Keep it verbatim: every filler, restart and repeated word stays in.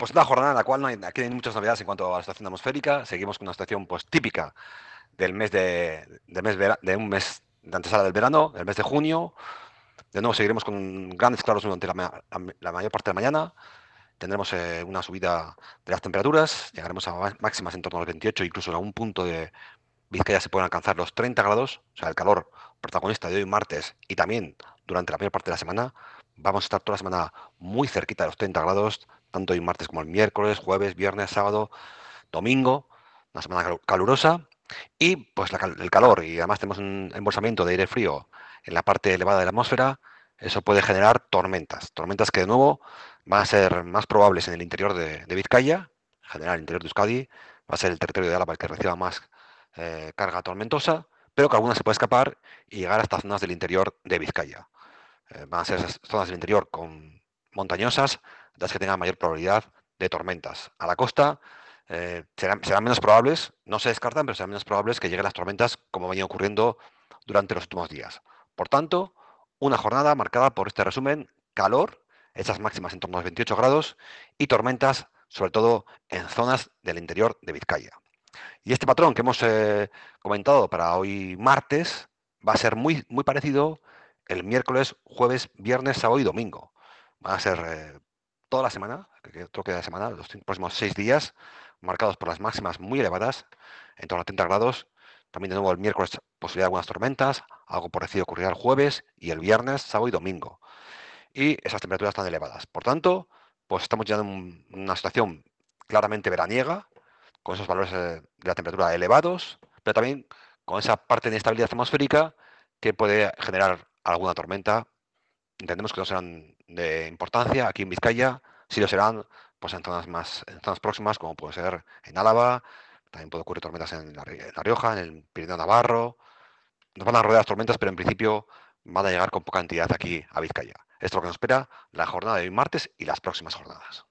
Pues una jornada en la cual no hay, aquí no hay muchas novedades en cuanto a la situación atmosférica. Seguimos con una situación pues típica del mes de, del mes vera- de un mes de antesala del verano, el mes de junio. De nuevo seguiremos con grandes claros durante la, ma- la- la mayor parte de la mañana. Tendremos eh, una subida de las temperaturas. Llegaremos a ma- máximas en torno a los veintiocho, incluso en algún punto de Vizcaya se pueden alcanzar los treinta grados, o sea, el calor protagonista de hoy martes y también durante la mayor parte de la semana. Vamos a estar toda la semana muy cerquita de los treinta grados, tanto hoy martes como el miércoles, jueves, viernes, sábado, domingo, una semana calu- calurosa. Y pues la cal- el calor, y además tenemos un embolsamiento de aire frío en la parte elevada de la atmósfera, eso puede generar tormentas. Tormentas que de nuevo van a ser más probables en el interior de, de Vizcaya, en general el interior de Euskadi, va a ser el territorio de Álava el que reciba más eh, carga tormentosa, pero que alguna se puede escapar y llegar hasta zonas del interior de Vizcaya. Eh, van a ser esas zonas del interior con montañosas, las que tengan mayor probabilidad de tormentas. A la costa eh, serán, serán menos probables, no se descartan, pero serán menos probables que lleguen las tormentas como venían ocurriendo durante los últimos días. Por tanto, una jornada marcada por este resumen, calor, esas máximas en torno a los veintiocho grados y tormentas, sobre todo en zonas del interior de Vizcaya. Y este patrón que hemos eh, comentado para hoy martes va a ser muy, muy parecido el miércoles, jueves, viernes, sábado y domingo. Van a ser eh, toda la semana, que que creo que la semana, los próximos seis días, marcados por las máximas muy elevadas, en torno a treinta grados. También de nuevo el miércoles posibilidad de algunas tormentas, algo parecido ocurrirá el jueves y el viernes, sábado y domingo. Y esas temperaturas tan elevadas. Por tanto, pues estamos ya en un- una situación claramente veraniega, con esos valores eh, de la temperatura elevados, pero también con esa parte de inestabilidad atmosférica que puede generar alguna tormenta. Entendemos que no serán de importancia aquí en Vizcaya, sí lo serán pues en zonas más en zonas próximas, como puede ser en Álava, también puede ocurrir tormentas en La, en La Rioja, en el Pirineo Navarro. Nos van a rodear las tormentas, pero en principio van a llegar con poca cantidad aquí a Vizcaya. Esto es lo que nos espera la jornada de hoy martes y las próximas jornadas.